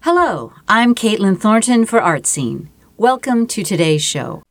Hello, I'm Caitlin Thornton for Artscene. Welcome to today's show.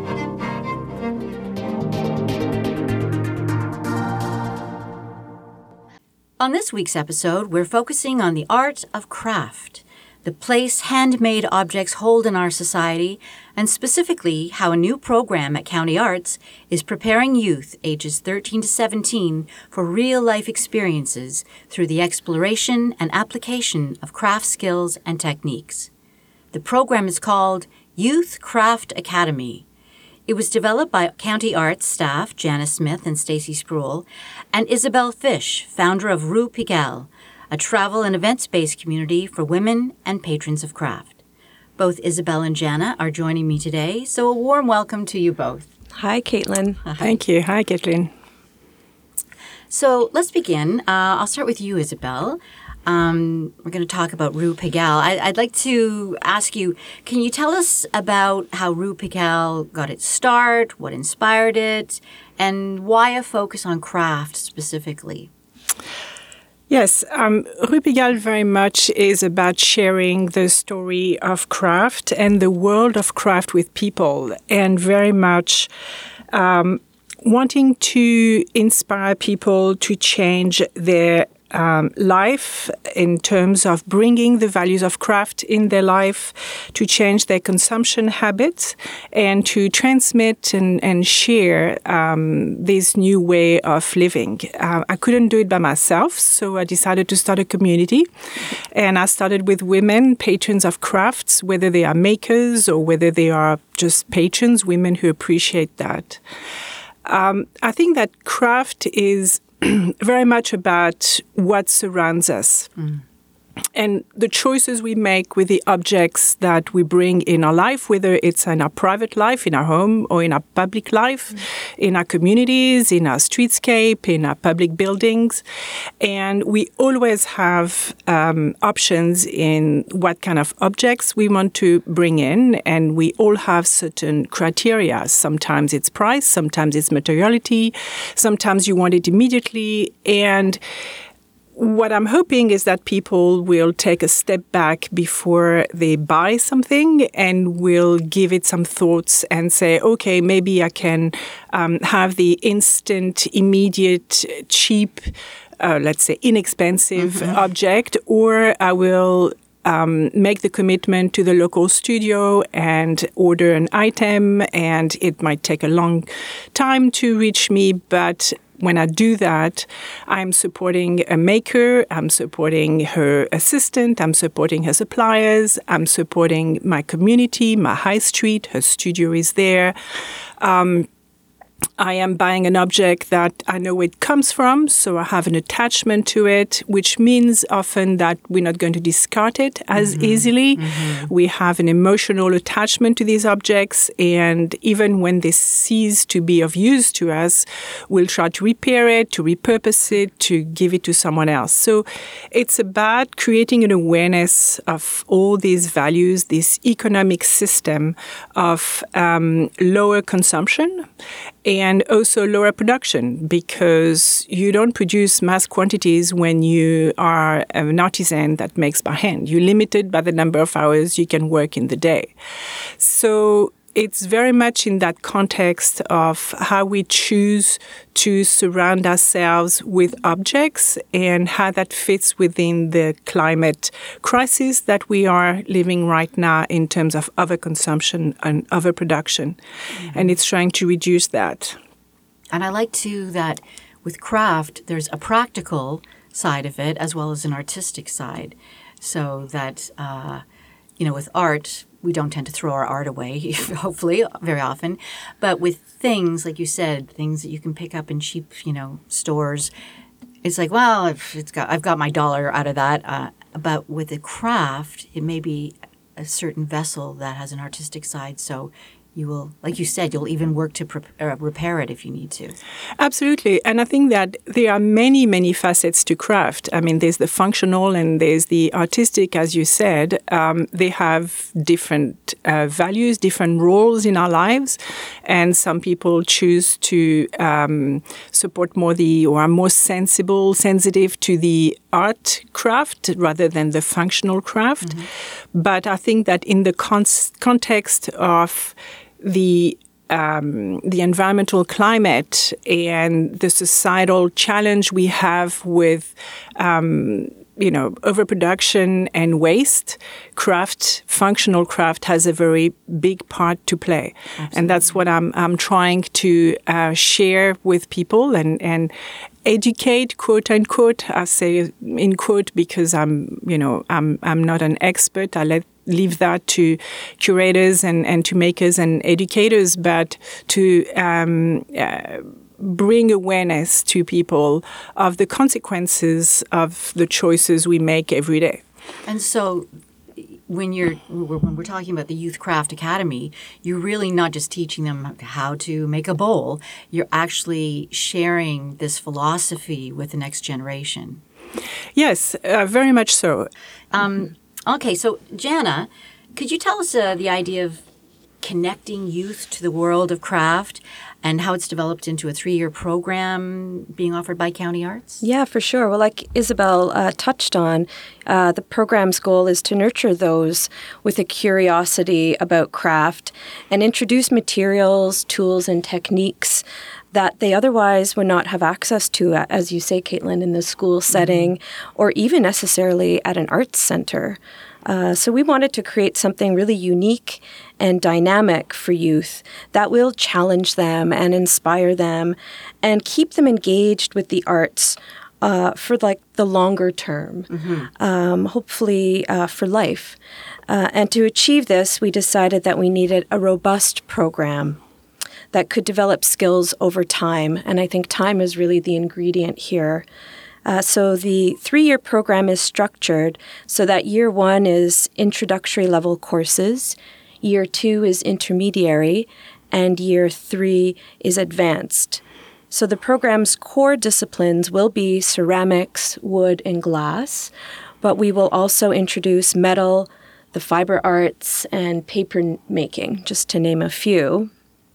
On this week's episode, we're focusing on the art of craft, the place handmade objects hold in our society, and specifically how a new program at County Arts is preparing youth ages 13 to 17 for real-life experiences through the exploration and application of craft skills and techniques. The program is called Youth Craft Academy. It was developed by County Arts staff Janice Smith and Stacy Spruill and Isabel Fish, founder of Rue Pigalle, a travel and events-based community for women and patrons of craft. Both Isabel and Jana are joining me today, so a warm welcome to you both. Hi, Caitlin. Hi. Thank you. Hi, Caitlin. So let's begin. I'll start with you, Isabel. We're going to talk about Rue Pigalle. I'd like to ask you, can you tell us about how Rue Pigalle got its start, what inspired it, and why a focus on craft specifically? Yes, Rue Pigalle very much is about sharing the story of craft and the world of craft with people, and very much wanting to inspire people to change their life in terms of bringing the values of craft in their life, to change their consumption habits, and to transmit and share this new way of living. I couldn't do it by myself, so I decided to start a community. And I started with women, patrons of crafts, whether they are makers or whether they are just patrons, women who appreciate that. I think that craft is very much about what surrounds us. And the choices we make with the objects that we bring in our life, whether it's in our private life, in our home, or in our public life, in our communities, in our streetscape, in our public buildings. And we always have options in what kind of objects we want to bring in. And we all have certain criteria. Sometimes it's price, sometimes it's materiality, sometimes you want it immediately. And what I'm hoping is that people will take a step back before they buy something and will give it some thoughts and say, okay, maybe I can have the instant, immediate, cheap, let's say inexpensive object, or I will make the commitment to the local studio and order an item, and it might take a long time to reach me, but when I do that, I'm supporting a maker, I'm supporting her assistant, I'm supporting her suppliers, I'm supporting my community, my high street, her studio is there. I am buying an object that I know where it comes from, so I have an attachment to it, which means often that we're not going to discard it as easily. We have an emotional attachment to these objects, and even when they cease to be of use to us, we'll try to repair it, to repurpose it, to give it to someone else. So it's about creating an awareness of all these values, this economic system of lower consumption, and also lower production, because you don't produce mass quantities when you are an artisan that makes by hand. You're limited by the number of hours you can work in the day. So it's very much in that context of how we choose to surround ourselves with objects and how that fits within the climate crisis that we are living right now in terms of overconsumption and overproduction. And it's trying to reduce that. And I like, too, that with craft, there's a practical side of it as well as an artistic side. So that, with art, we don't tend to throw our art away, hopefully, very often. But with things, like you said, things that you can pick up in cheap, stores, it's like, well, I've got my dollar out of that. But with the craft, it may be a certain vessel that has an artistic side. So you will, like you said, you'll even work to repair it if you need to. Absolutely. And I think that there are many, many facets to craft. I mean, there's the functional and there's the artistic, as you said. They have different values, different roles in our lives. And some people choose to support more or are more sensitive to the art craft rather than the functional craft. Mm-hmm. But I think that in the context of the environmental climate and the societal challenge we have with, overproduction and waste, functional craft has a very big part to play. Absolutely. And that's what I'm trying to share with people and educate, quote unquote. I say in quote because I'm not an expert. I leave that to curators and to makers and educators, but to bring awareness to people of the consequences of the choices we make every day. And so when we're talking about the Youth Craft Academy, you're really not just teaching them how to make a bowl. You're actually sharing this philosophy with the next generation. Yes, very much so. Okay, so Jana, could you tell us the idea of connecting youth to the world of craft and how it's developed into a 3-year program being offered by County Arts? Yeah, for sure. Well, like Isabel touched on, the program's goal is to nurture those with a curiosity about craft and introduce materials, tools, and techniques that they otherwise would not have access to, as you say, Caitlin, in the school setting or even necessarily at an arts center. So we wanted to create something really unique and dynamic for youth that will challenge them and inspire them and keep them engaged with the arts for like the longer term, hopefully for life. And to achieve this, we decided that we needed a robust program that could develop skills over time. And I think time is really the ingredient here. So the 3-year program is structured so that year 1 is introductory level courses, year 2 is intermediary, and year 3 is advanced. So the program's core disciplines will be ceramics, wood, and glass, but we will also introduce metal, the fiber arts, and paper making, just to name a few.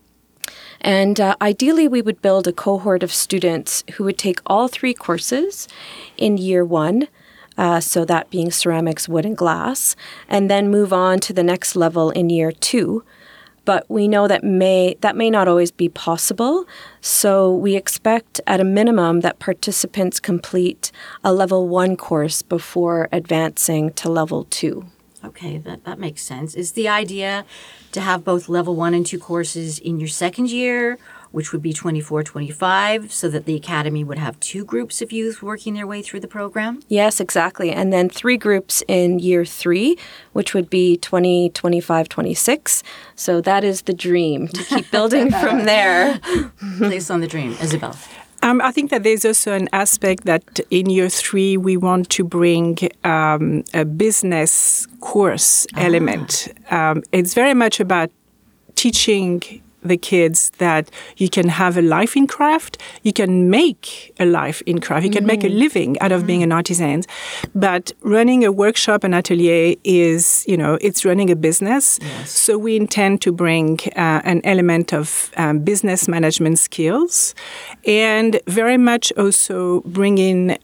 And ideally, we would build a cohort of students who would take all 3 courses in year 1, so that being ceramics, wood, and glass, and then move on to the next level in year 2. But we know that may not always be possible, so we expect at a minimum that participants complete a level 1 course before advancing to level 2. Okay, that makes sense. Is the idea to have both level 1 and 2 courses in your second year, which would be 24-25, so that the academy would have 2 groups of youth working their way through the program? Yes, exactly. And then 3 groups in year 3, which would be 20, 25, 26. So that is the dream, to keep building from there. Place on the dream. Isabel. I think that there's also an aspect that in year 3 we want to bring a business course element. It's very much about teaching the kids that you can have a life in craft, you can make a life in craft, you can make a living out of being an artisan. But running a workshop, an atelier is, it's running a business. Yes. So we intend to bring an element of business management skills and very much also bring in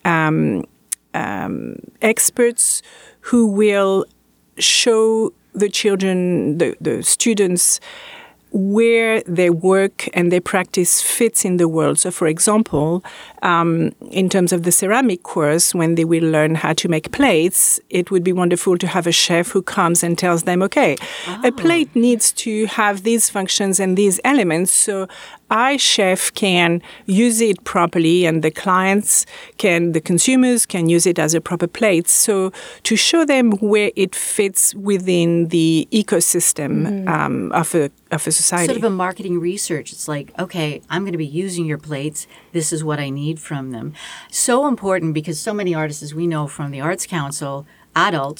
experts who will show the children, the students, where their work and their practice fits in the world. So, for example, in terms of the ceramic course, when they will learn how to make plates, it would be wonderful to have a chef who comes and tells them, okay, a plate needs to have these functions and these elements, so I, chef, can use it properly and the consumers can use it as a proper plate. So to show them where it fits within the ecosystem of a society. Sort of a marketing research. It's like, okay, I'm going to be using your plates. This is what I need from them. So important because so many artists, as we know from the Arts Council, adults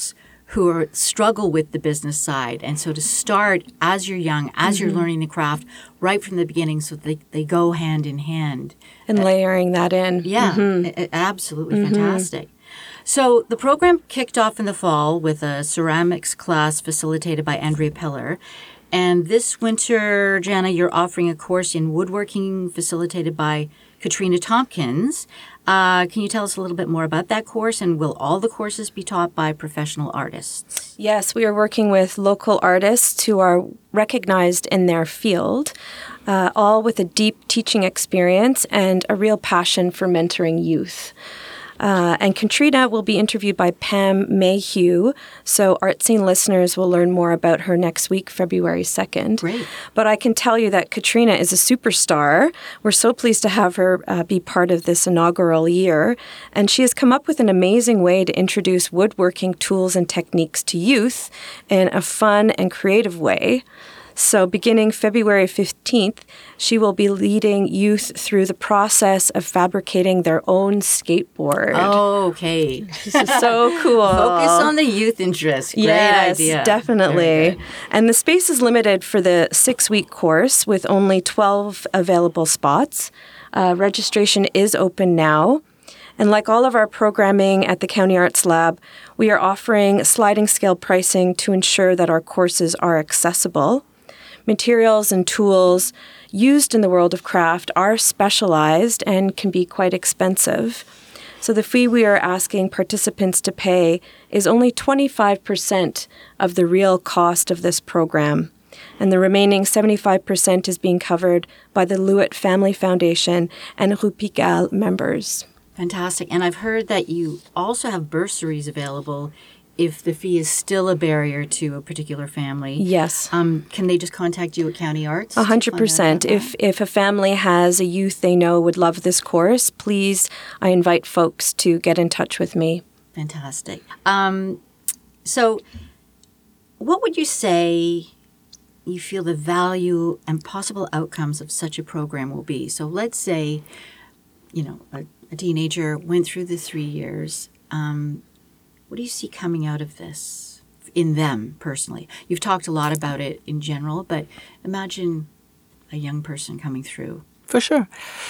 who struggle with the business side. And so to start as you're young, as you're learning the craft right from the beginning, so they go hand in hand. And layering that in. Yeah, absolutely fantastic. So the program kicked off in the fall with a ceramics class facilitated by Andrea Peller. And this winter, Jana, you're offering a course in woodworking facilitated by Katrina Tompkins. Can you tell us a little bit more about that course, and will all the courses be taught by professional artists? Yes, we are working with local artists who are recognized in their field, all with a deep teaching experience and a real passion for mentoring youth. And Katrina will be interviewed by Pam Mayhew, so Art Scene listeners will learn more about her next week, February 2nd. Great. But I can tell you that Katrina is a superstar. We're so pleased to have her be part of this inaugural year, and she has come up with an amazing way to introduce woodworking tools and techniques to youth in a fun and creative way. So beginning February 15th, she will be leading youth through the process of fabricating their own skateboard. Oh, okay. This is so cool. Focus on the youth interest. Great idea. Yes, definitely. And the space is limited for the 6-week course with only 12 available spots. Registration is open now. And like all of our programming at the County Arts Lab, we are offering sliding scale pricing to ensure that our courses are accessible. Materials and tools used in the world of craft are specialized and can be quite expensive. So the fee we are asking participants to pay is only 25% of the real cost of this program. And the remaining 75% is being covered by the Lewitt Family Foundation and Rue Pigalle members. Fantastic. And I've heard that you also have bursaries available if the fee is still a barrier to a particular family. Yes. Can they just contact you at County Arts? 100%. If a family has a youth they know would love this course, please, I invite folks to get in touch with me. Fantastic. So what would you say you feel the value and possible outcomes of such a program will be? So let's say, a teenager went through the 3 years. What do you see coming out of this in them personally? You've talked a lot about it in general, but imagine a young person coming through. For sure.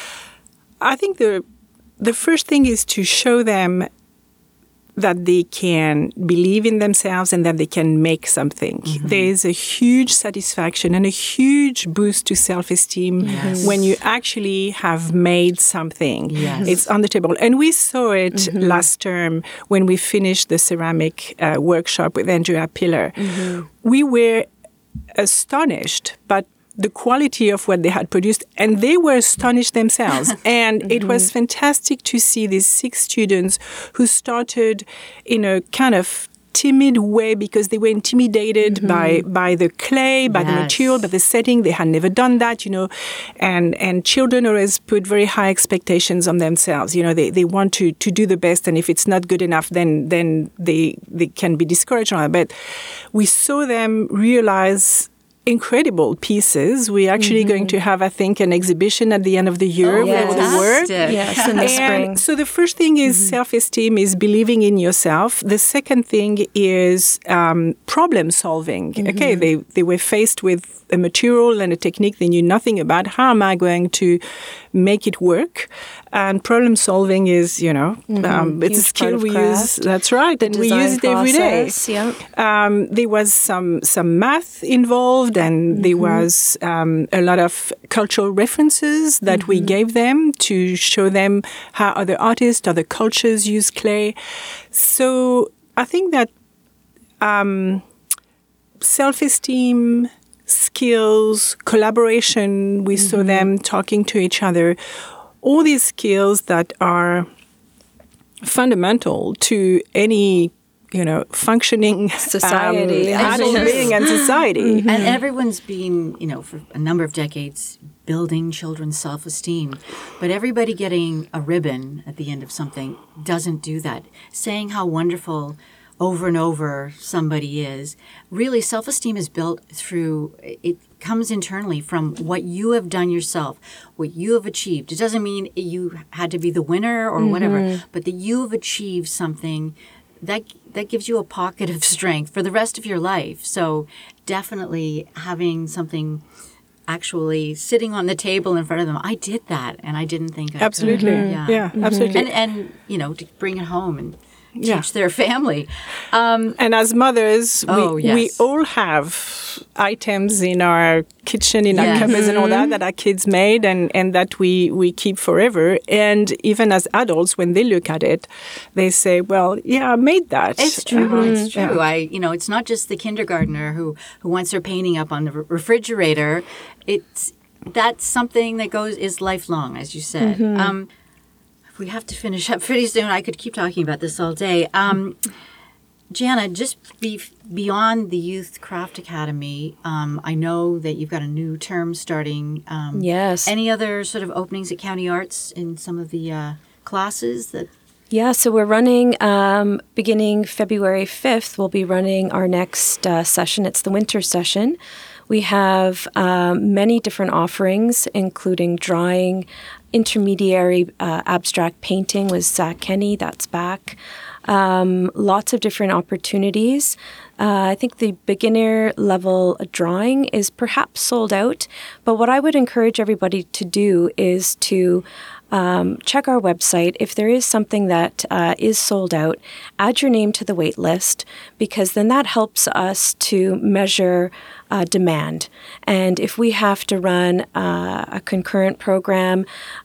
I think the first thing is to show them that they can believe in themselves and that they can make something. Mm-hmm. There is a huge satisfaction and a huge boost to self-esteem when you actually have made something. Yes. It's on the table. And we saw it last term when we finished the ceramic workshop with Andrea Peller. Mm-hmm. We were astonished, but the quality of what they had produced, and they were astonished themselves. And it was fantastic to see these 6 students who started in a kind of timid way because they were intimidated by the clay, by the material, by the setting. They had never done that, and children always put very high expectations on themselves. They want to do the best, and if it's not good enough, then they can be discouraged on it. But we saw them realize incredible pieces. We're actually going to have, I think, an exhibition at the end of the year with all the work. Yes, in the spring. So the first thing is self-esteem, is believing in yourself. The second thing is problem solving. Okay, they were faced with a material and a technique they knew nothing about. How am I going to make it work? And problem solving is, it's a skill we use. That's right, and we use it every day. Yeah. There was some math involved, and there was a lot of cultural references that we gave them to show them how other artists, other cultures use clay. So I think that self-esteem, skills, collaboration, we saw them talking to each other, all these skills that are fundamental to any, functioning society, adult being and society. And everyone's been, for a number of decades, building children's self-esteem. But everybody getting a ribbon at the end of something doesn't do that. Saying how wonderful over and over somebody is. Really, self-esteem is built through, it comes internally from what you have done yourself, what you have achieved. It doesn't mean you had to be the winner or whatever, but that you have achieved something that gives you a pocket of strength for the rest of your life. So definitely having something actually sitting on the table in front of them. I did that, and I didn't think I Absolutely. could. Yeah, absolutely. And to bring it home and teach their family. And as mothers, we all have items in our kitchen, in our cupboards and all that our kids made and that we keep forever. And even as adults, when they look at it, they say, well, yeah, I made that. It's true. It's true. Yeah. It's not just the kindergartner who wants their painting up on the refrigerator. That's something that is lifelong, as you said. We have to finish up pretty soon. I could keep talking about this all day. Jana, just beyond the Youth Craft Academy, I know that you've got a new term starting. Yes. Any other sort of openings at County Arts in some of the classes that? Yeah, so we're running, beginning February 5th, we'll be running our next session. It's the winter session. We have many different offerings, including drawing, intermediary abstract painting with Zach Kenny, that's back. Lots of different opportunities. I think the beginner level drawing is perhaps sold out, but what I would encourage everybody to do is to check our website. If there is something that is sold out, add your name to the wait list, because then that helps us to measure demand. And if we have to run a concurrent program,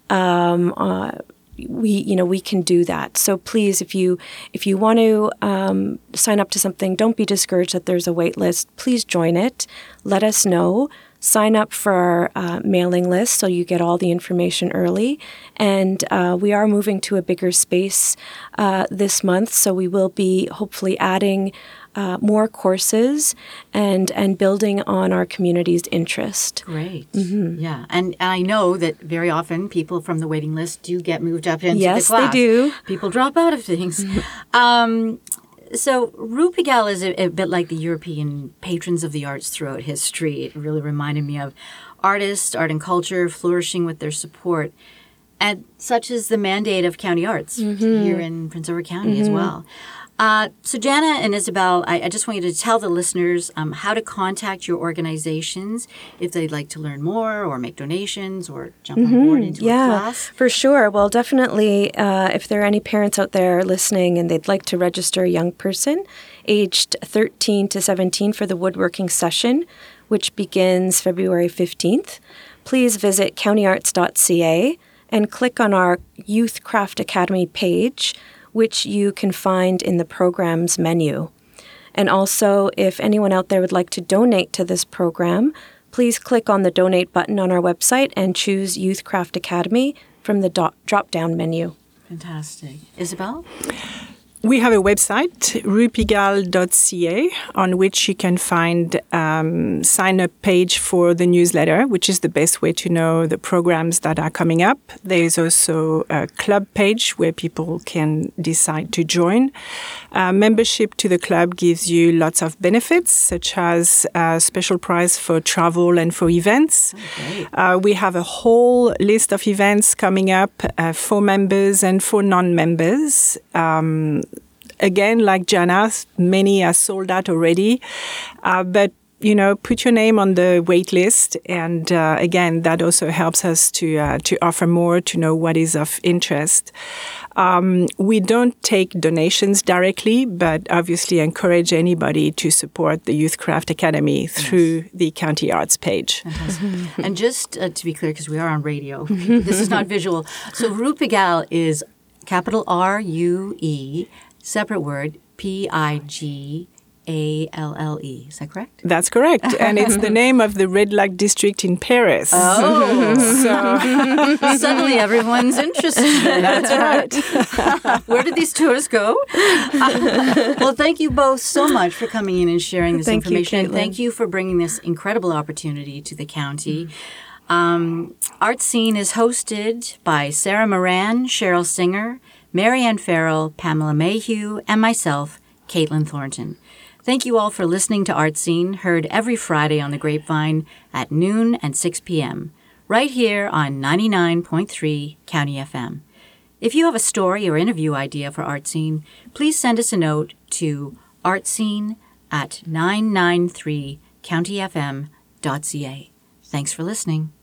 we can do that. So please, if you want to sign up to something, don't be discouraged that there's a wait list. Please join it. Let us know. Sign up for our mailing list so you get all the information early. And we are moving to a bigger space this month, so we will be hopefully adding more courses and building on our community's interest. Great. Yeah. And I know that very often people from the waiting list do get moved up into the class. Yes, they do. People drop out of things. So Rue Pigalle is a bit like the European patrons of the arts throughout history. It really reminded me of artists, art and culture flourishing with their support. And such is the mandate of County Arts here in Prince Edward County as well. So Jana and Isabel, I just want you to tell the listeners how to contact your organizations if they'd like to learn more or make donations or jump on board into a class. For sure. Well, definitely, if there are any parents out there listening and they'd like to register a young person aged 13 to 17 for the woodworking session, which begins February 15th, please visit countyarts.ca and click on our Youth Craft Academy page, which you can find in the programs menu. And also, if anyone out there would like to donate to this program, please click on the donate button on our website and choose Youth Craft Academy from the drop-down menu. Fantastic. Isabel? We have a website, ruepigalle.ca, on which you can find sign-up page for the newsletter, which is the best way to know the programs that are coming up. There is also a club page where people can decide to join. Membership to the club gives you lots of benefits, such as a special price for travel and for events. We have a whole list of events coming up for members and for non-members. Again, like Jana, many are sold out already, but put your name on the wait list, and again, that also helps us to offer more, to know what is of interest. We don't take donations directly, but obviously encourage anybody to support the Youth Craft Academy through the County Arts page. And just to be clear, because we are on radio, this is not visual. So Rue Pigalle is capital R-U-E, separate word, P-I-G-A-L-L-E. Is that correct? That's correct. And it's the name of the Red Light District in Paris. Oh. So suddenly everyone's interested. That's right. Where did these tours go? Well, thank you both so much for coming in and sharing this information. Thank you for bringing this incredible opportunity to the county. Art Scene is hosted by Sarah Moran, Cheryl Singer, Marianne Farrell, Pamela Mayhew, and myself, Caitlin Thornton. Thank you all for listening to Art Scene, heard every Friday on the Grapevine at noon and 6 p.m., right here on 99.3 County FM. If you have a story or interview idea for Artscene, please send us a note to artscene@993countyfm.ca. Thanks for listening.